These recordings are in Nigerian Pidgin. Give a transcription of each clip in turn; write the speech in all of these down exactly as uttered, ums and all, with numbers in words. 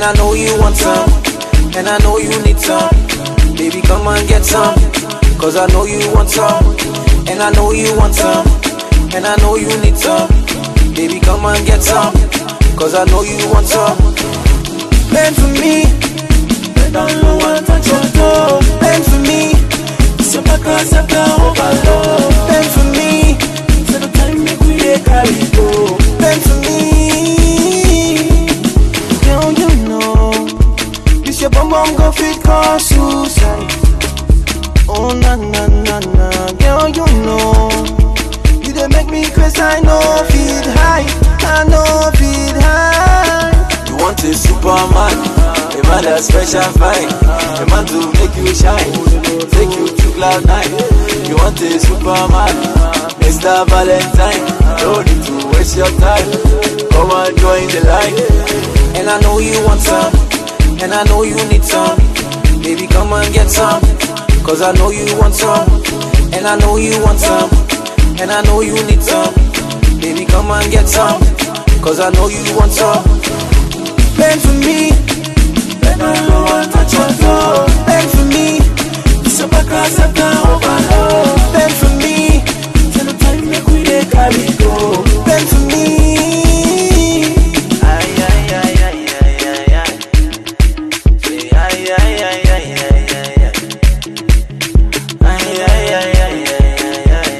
I know you want some, and I know you need some. Baby, come and get some, cause I know you want some, and I know you want some, and I know you need some. Baby, come and get some, cause I know you want some. Bend for me, bend down low and touch your toe. Bend for me, it's your back and step down overload. Bend for me, so the time make we dey carry go. Bend for me, girl, you know this your bum bum go fit cause suicide. Oh na na na na, girl, you know you dey make me crazy. I know feel high, I know feel high. You want a Superman, a man that's special fine, a man to make you shine, take you to cloud nine. You want a Superman, Mister Valentine, no need to waste your time, come and join the line. And I know you want some, and I know you need some. Baby, come and get some, cause I know you want some, and I know you want some, and I know you need some. Baby, come and get some, cause I know you want some. Bend for me, bend down low and touch your toe. Bend for me, it's your back and step down overload. Bend for me, till the time make we dey carry go. Bend for me. Ay, ay, ay, ay, ay, ay, ay. Say ay, ay, ay, ay, ay, ay, ay. Ay, ay, ay, ay, ay, ay, ay.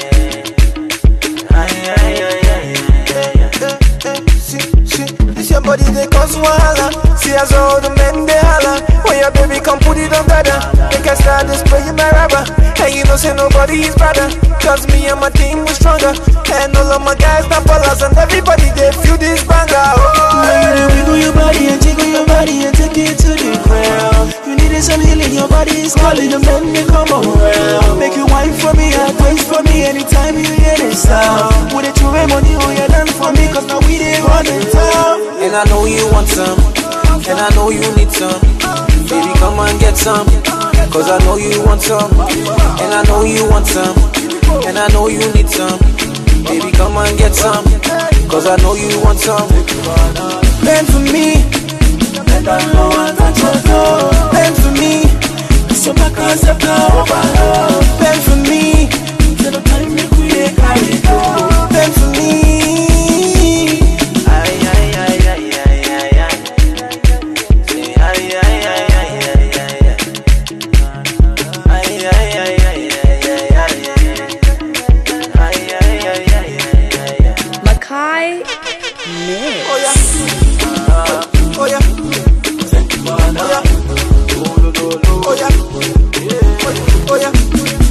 Ay, ay, ay, ay, ay, ay. See, see, this your body they cause wahala. See as all the men they holla. When your baby come put it on dada, they can start displaying my rubber. And you know say nobody is better, cause me and my team was stronger. And all of my guys not ballers, and everybody they feel this banger. Oh, now you wiggle your body and jiggle your body and take it to the ground. You needed some healing, your body is calling. The men they come around. Make you wine for me and dance for me anytime you hear this sound. With it to rain money, oh yeah, dance for me, cause now we they run in town. And I know you want some, and I know you need some. Baby, come and get some, cause I know you want some, and I know you want some, and I know you need some. Baby, come and get some, cause I know you want some. Bend for me, bend down low and touch your toe. Bend for me, it's your back and step down overload. Bend for me, till the time make we dey carry go. Bend for me. Oh yeah.